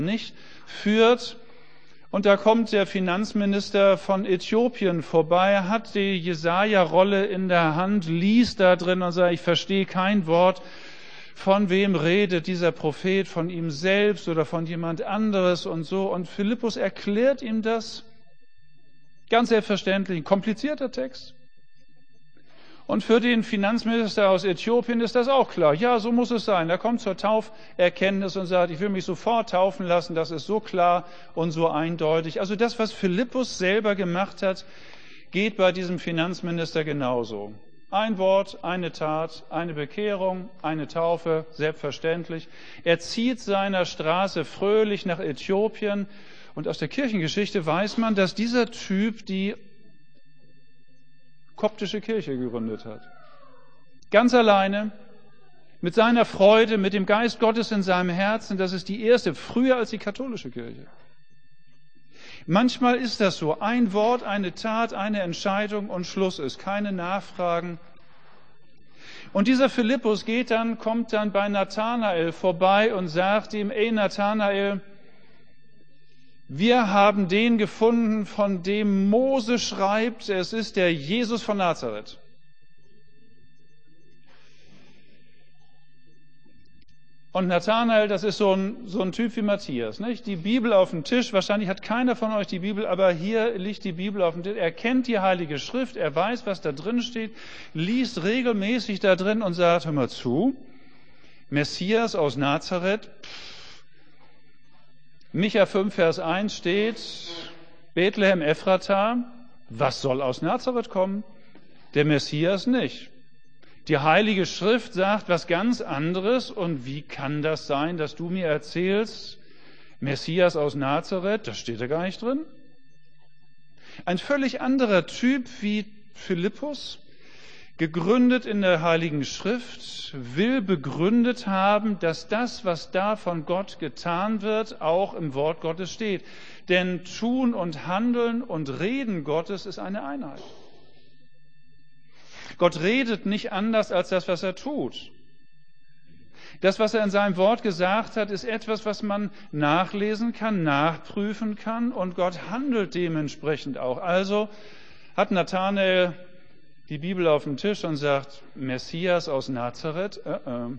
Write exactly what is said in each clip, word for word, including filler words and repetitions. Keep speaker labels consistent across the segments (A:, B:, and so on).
A: nicht führt. Und da kommt der Finanzminister von Äthiopien vorbei, hat die Jesaja-Rolle in der Hand, liest da drin und sagt, ich verstehe kein Wort. Von wem redet dieser Prophet? Von ihm selbst oder von jemand anderes und so. Und Philippus erklärt ihm das ganz selbstverständlich. Ein komplizierter Text. Und für den Finanzminister aus Äthiopien ist das auch klar. Ja, so muss es sein. Er kommt zur Tauferkenntnis und sagt, ich will mich sofort taufen lassen. Das ist so klar und so eindeutig. Also das, was Philippus selber gemacht hat, geht bei diesem Finanzminister genauso. Ein Wort, eine Tat, eine Bekehrung, eine Taufe, selbstverständlich. Er zieht seiner Straße fröhlich nach Äthiopien. Und aus der Kirchengeschichte weiß man, dass dieser Typ die koptische Kirche gegründet hat. Ganz alleine, mit seiner Freude, mit dem Geist Gottes in seinem Herzen. Das ist die erste, früher als die katholische Kirche. Manchmal ist das so. Ein Wort, eine Tat, eine Entscheidung und Schluss ist. Keine Nachfragen. Und dieser Philippus geht dann, kommt dann bei Nathanael vorbei und sagt ihm, ey Nathanael, wir haben den gefunden, von dem Mose schreibt, es ist der Jesus von Nazareth. Und Nathanael, das ist so ein, so ein Typ wie Matthias, nicht? Die Bibel auf dem Tisch, wahrscheinlich hat keiner von euch die Bibel, aber hier liegt die Bibel auf dem Tisch. Er kennt die Heilige Schrift, er weiß, was da drin steht, liest regelmäßig da drin und sagt, hör mal zu, Messias aus Nazareth, pff, Micha fünf, Vers eins steht, Bethlehem Ephrata, was soll aus Nazareth kommen? Der Messias nicht. Die Heilige Schrift sagt was ganz anderes und wie kann das sein, dass du mir erzählst, Messias aus Nazareth, das steht da gar nicht drin? Ein völlig anderer Typ wie Philippus, gegründet in der Heiligen Schrift, will begründet haben, dass das, was da von Gott getan wird, auch im Wort Gottes steht. Denn Tun und Handeln und Reden Gottes ist eine Einheit. Gott redet nicht anders als das, was er tut. Das, was er in seinem Wort gesagt hat, ist etwas, was man nachlesen kann, nachprüfen kann und Gott handelt dementsprechend auch. Also hat Nathanael die Bibel auf dem Tisch und sagt, Messias aus Nazareth? Äh, äh.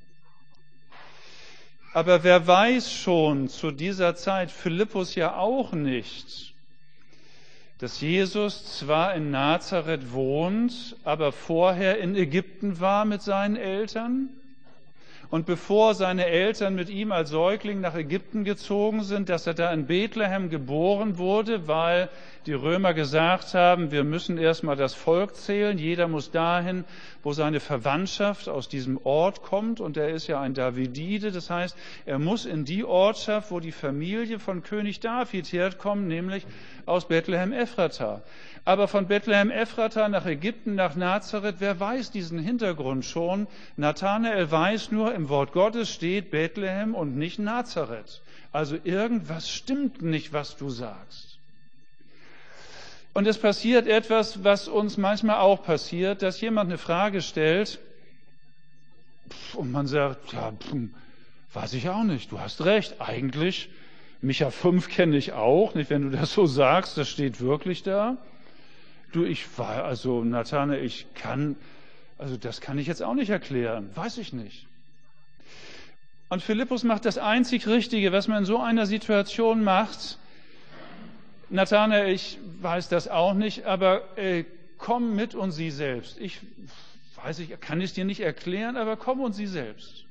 A: Aber wer weiß schon zu dieser Zeit, Philippus ja auch nicht, dass Jesus zwar in Nazareth wohnt, aber vorher in Ägypten war mit seinen Eltern? Und bevor seine Eltern mit ihm als Säugling nach Ägypten gezogen sind, dass er da in Bethlehem geboren wurde, weil die Römer gesagt haben, wir müssen erstmal das Volk zählen, jeder muss dahin, wo seine Verwandtschaft aus diesem Ort kommt, und er ist ja ein Davidide, das heißt, er muss in die Ortschaft, wo die Familie von König David herkommt, nämlich aus Bethlehem Ephrata. Aber von Bethlehem Ephrata nach Ägypten, nach Nazareth, wer weiß diesen Hintergrund schon? Nathanael weiß nur, im Wort Gottes steht Bethlehem und nicht Nazareth. Also irgendwas stimmt nicht, was du sagst. Und es passiert etwas, was uns manchmal auch passiert, dass jemand eine Frage stellt und man sagt, ja, weiß ich auch nicht, du hast recht, eigentlich, Micha fünf kenne ich auch, nicht, wenn du das so sagst, das steht wirklich da. Du, ich war, also Nathanael, ich kann, also das kann ich jetzt auch nicht erklären, weiß ich nicht. Und Philippus macht das einzig Richtige, was man in so einer Situation macht. Nathanael, ich weiß das auch nicht, aber äh, komm mit und sieh selbst. Ich weiß, ich kann es dir nicht erklären, aber komm und sieh selbst.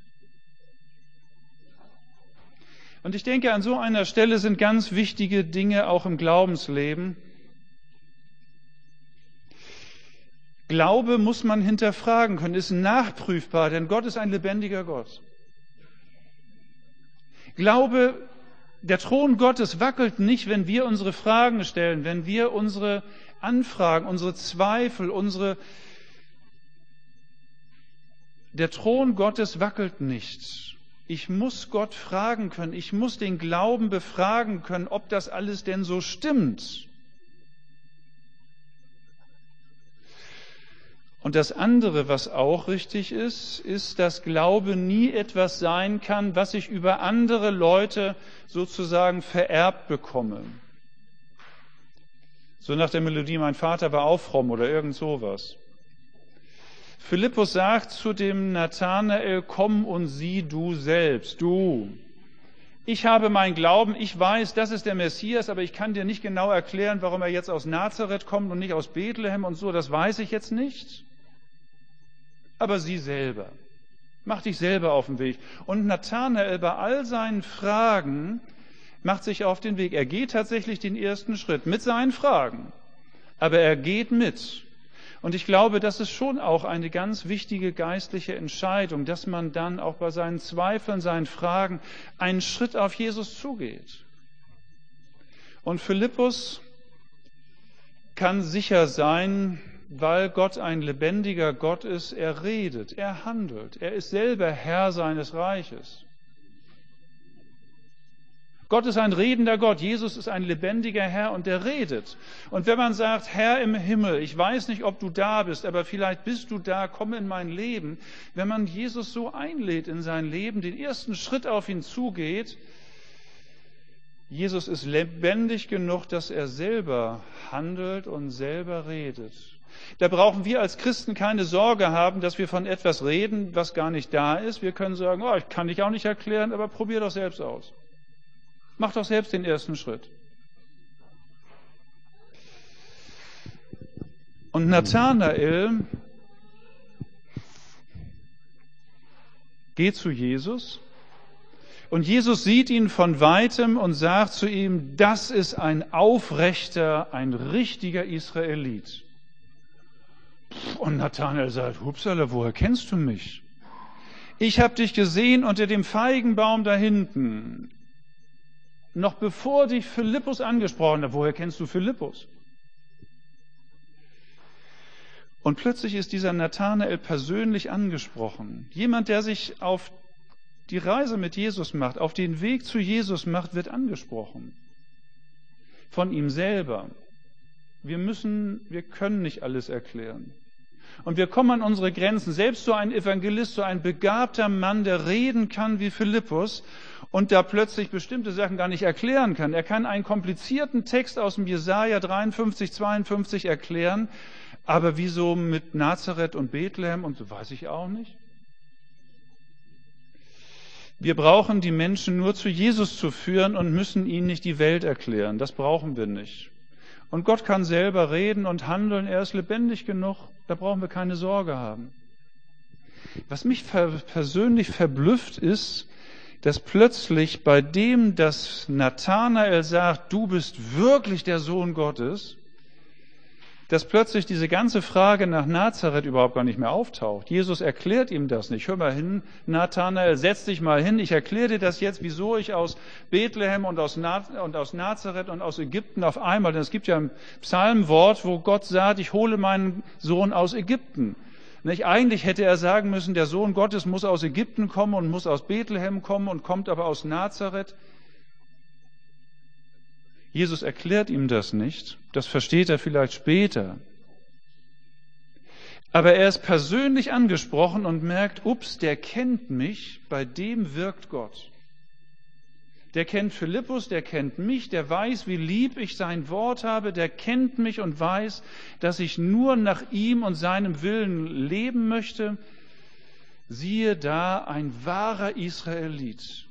A: Und ich denke, an so einer Stelle sind ganz wichtige Dinge auch im Glaubensleben. Glaube muss man hinterfragen können, ist nachprüfbar, denn Gott ist ein lebendiger Gott. Glaube, der Thron Gottes wackelt nicht, wenn wir unsere Fragen stellen, wenn wir unsere Anfragen, unsere Zweifel, unsere... Der Thron Gottes wackelt nicht. Ich muss Gott fragen können, ich muss den Glauben befragen können, ob das alles denn so stimmt. Und das andere, was auch richtig ist, ist, dass Glaube nie etwas sein kann, was ich über andere Leute sozusagen vererbt bekomme. So nach der Melodie, mein Vater war auch fromm oder irgend sowas. Philippus sagt zu dem Nathanael, komm und sieh du selbst, du. Ich habe meinen Glauben, ich weiß, das ist der Messias, aber ich kann dir nicht genau erklären, warum er jetzt aus Nazareth kommt und nicht aus Bethlehem und so, das weiß ich jetzt nicht. Aber sieh selber, mach dich selber auf den Weg. Und Nathanael bei all seinen Fragen macht sich auf den Weg. Er geht tatsächlich den ersten Schritt mit seinen Fragen, aber er geht mit. Und ich glaube, das ist schon auch eine ganz wichtige geistliche Entscheidung, dass man dann auch bei seinen Zweifeln, seinen Fragen einen Schritt auf Jesus zugeht. Und Philippus kann sicher sein, weil Gott ein lebendiger Gott ist, er redet, er handelt, er ist selber Herr seines Reiches. Gott ist ein redender Gott, Jesus ist ein lebendiger Herr und der redet. Und wenn man sagt, Herr im Himmel, ich weiß nicht, ob du da bist, aber vielleicht bist du da, komm in mein Leben. Wenn man Jesus so einlädt in sein Leben, den ersten Schritt auf ihn zugeht, Jesus ist lebendig genug, dass er selber handelt und selber redet. Da brauchen wir als Christen keine Sorge haben, dass wir von etwas reden, was gar nicht da ist. Wir können sagen, oh, ich kann dich auch nicht erklären, aber probier doch selbst aus. Mach doch selbst den ersten Schritt. Und Nathanael geht zu Jesus und Jesus sieht ihn von Weitem und sagt zu ihm, das ist ein aufrechter, ein richtiger Israelit. Und Nathanael sagt, Hupsala, woher kennst du mich? Ich habe dich gesehen unter dem Feigenbaum da hinten. Noch bevor dich Philippus angesprochen hat, woher kennst du Philippus? Und plötzlich ist dieser Nathanael persönlich angesprochen. Jemand, der sich auf die Reise mit Jesus macht, auf den Weg zu Jesus macht, wird angesprochen. Von ihm selber. Wir müssen, wir können nicht alles erklären. Und wir kommen an unsere Grenzen. Selbst so ein Evangelist, so ein begabter Mann, der reden kann wie Philippus und da plötzlich bestimmte Sachen gar nicht erklären kann. Er kann einen komplizierten Text aus dem Jesaja dreiundfünfzig, zweiundfünfzig erklären, aber wieso mit Nazareth und Bethlehem und so, weiß ich auch nicht. Wir brauchen die Menschen nur zu Jesus zu führen und müssen ihnen nicht die Welt erklären. Das brauchen wir nicht. Und Gott kann selber reden und handeln. Er ist lebendig genug. Da brauchen wir keine Sorge haben. Was mich persönlich verblüfft ist, dass plötzlich bei dem, dass Nathanael sagt, du bist wirklich der Sohn Gottes, dass plötzlich diese ganze Frage nach Nazareth überhaupt gar nicht mehr auftaucht. Jesus erklärt ihm das nicht. Hör mal hin, Nathanael, setz dich mal hin. Ich erkläre dir das jetzt, wieso ich aus Bethlehem und aus, und aus Nazareth und aus Ägypten auf einmal, denn es gibt ja ein Psalmwort, wo Gott sagt, ich hole meinen Sohn aus Ägypten. Nicht? Eigentlich hätte er sagen müssen, der Sohn Gottes muss aus Ägypten kommen und muss aus Bethlehem kommen und kommt aber aus Nazareth. Jesus erklärt ihm das nicht. Das versteht er vielleicht später. Aber er ist persönlich angesprochen und merkt, ups, der kennt mich, bei dem wirkt Gott. Der kennt Philippus, der kennt mich, der weiß, wie lieb ich sein Wort habe, der kennt mich und weiß, dass ich nur nach ihm und seinem Willen leben möchte. Siehe da, ein wahrer Israelit.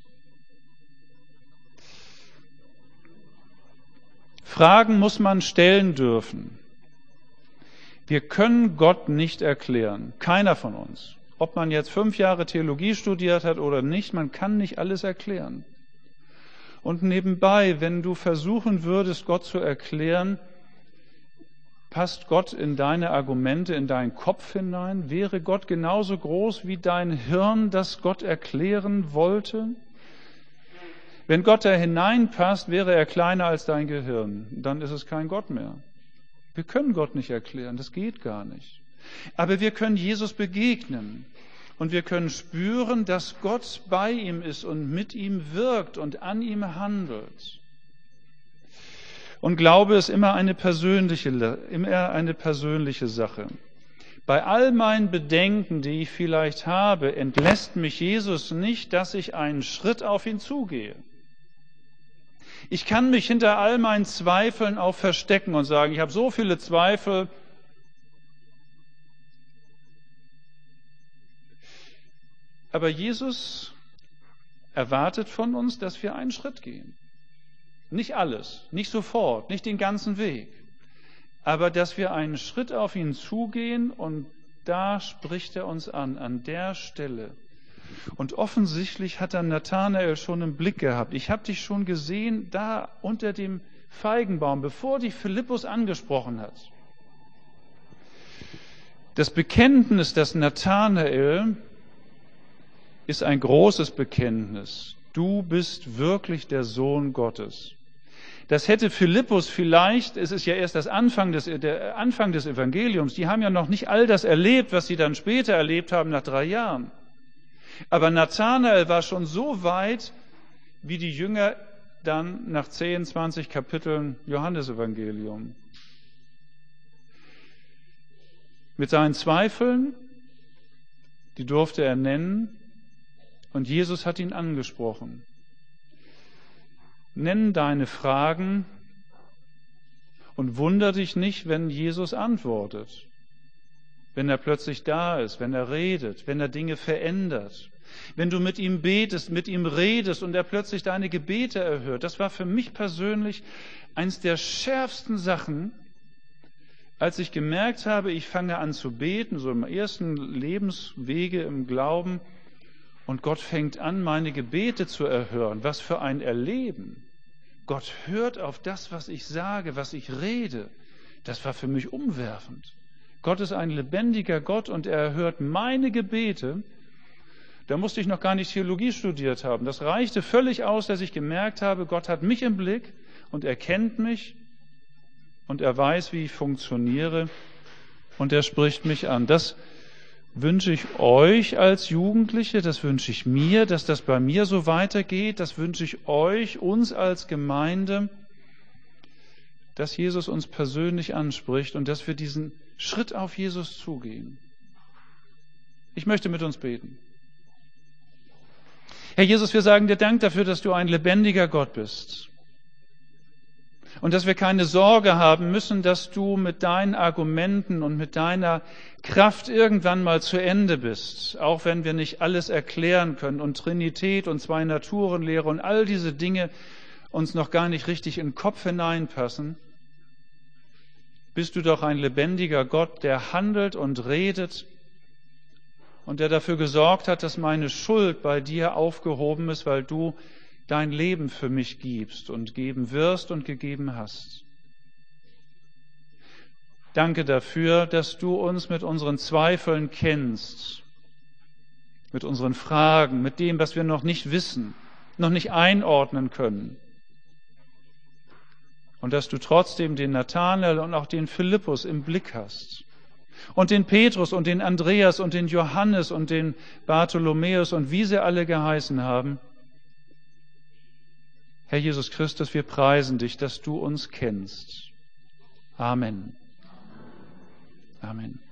A: Fragen muss man stellen dürfen. Wir können Gott nicht erklären. Keiner von uns. Ob man jetzt fünf Jahre Theologie studiert hat oder nicht, man kann nicht alles erklären. Und nebenbei, wenn du versuchen würdest, Gott zu erklären, passt Gott in deine Argumente, in deinen Kopf hinein? Wäre Gott genauso groß wie dein Hirn, das Gott erklären wollte? Wenn Gott da hineinpasst, wäre er kleiner als dein Gehirn. Dann ist es kein Gott mehr. Wir können Gott nicht erklären, das geht gar nicht. Aber wir können Jesus begegnen und wir können spüren, dass Gott bei ihm ist und mit ihm wirkt und an ihm handelt. Und Glaube ist immer eine persönliche, immer eine persönliche Sache. Bei all meinen Bedenken, die ich vielleicht habe, entlässt mich Jesus nicht, dass ich einen Schritt auf ihn zugehe. Ich kann mich hinter all meinen Zweifeln auch verstecken und sagen, ich habe so viele Zweifel. Aber Jesus erwartet von uns, dass wir einen Schritt gehen. Nicht alles, nicht sofort, nicht den ganzen Weg, aber dass wir einen Schritt auf ihn zugehen und da spricht er uns an, an der Stelle. Und offensichtlich hat dann Nathanael schon im Blick gehabt. Ich habe dich schon gesehen, da unter dem Feigenbaum, bevor dich Philippus angesprochen hat. Das Bekenntnis, das Nathanael ist ein großes Bekenntnis. Du bist wirklich der Sohn Gottes. Das hätte Philippus vielleicht, es ist ja erst das Anfang des, der Anfang des Evangeliums, die haben ja noch nicht all das erlebt, was sie dann später erlebt haben nach drei Jahren. Aber Nathanael war schon so weit, wie die Jünger dann nach zehn, zwanzig Kapiteln Johannesevangelium. Mit seinen Zweifeln, die durfte er nennen, und Jesus hat ihn angesprochen. Nenn deine Fragen und wunder dich nicht, wenn Jesus antwortet, wenn er plötzlich da ist, wenn er redet, wenn er Dinge verändert, wenn du mit ihm betest, mit ihm redest und er plötzlich deine Gebete erhört. Das war für mich persönlich eins der schärfsten Sachen, als ich gemerkt habe, ich fange an zu beten, so im ersten Lebenswege im Glauben, und Gott fängt an, meine Gebete zu erhören. Was für ein Erleben. Gott hört auf das, was ich sage, was ich rede. Das war für mich umwerfend. Gott ist ein lebendiger Gott und er erhört meine Gebete. Da musste ich noch gar nicht Theologie studiert haben. Das reichte völlig aus, dass ich gemerkt habe, Gott hat mich im Blick und er kennt mich und er weiß, wie ich funktioniere und er spricht mich an. Das wünsche ich euch als Jugendliche, das wünsche ich mir, dass das bei mir so weitergeht, das wünsche ich euch, uns als Gemeinde, dass Jesus uns persönlich anspricht und dass wir diesen Schritt auf Jesus zugehen. Ich möchte mit uns beten. Herr Jesus, wir sagen dir Dank dafür, dass du ein lebendiger Gott bist. Und dass wir keine Sorge haben müssen, dass du mit deinen Argumenten und mit deiner Kraft irgendwann mal zu Ende bist, auch wenn wir nicht alles erklären können und Trinität und Zwei-Naturen-Lehre und all diese Dinge uns noch gar nicht richtig in den Kopf hineinpassen. Bist du doch ein lebendiger Gott, der handelt und redet und der dafür gesorgt hat, dass meine Schuld bei dir aufgehoben ist, weil du dein Leben für mich gibst und geben wirst und gegeben hast. Danke dafür, dass du uns mit unseren Zweifeln kennst, mit unseren Fragen, mit dem, was wir noch nicht wissen, noch nicht einordnen können. Und dass du trotzdem den Nathanael und auch den Philippus im Blick hast. Und den Petrus und den Andreas und den Johannes und den Bartholomäus und wie sie alle geheißen haben. Herr Jesus Christus, wir preisen dich, dass du uns kennst. Amen. Amen.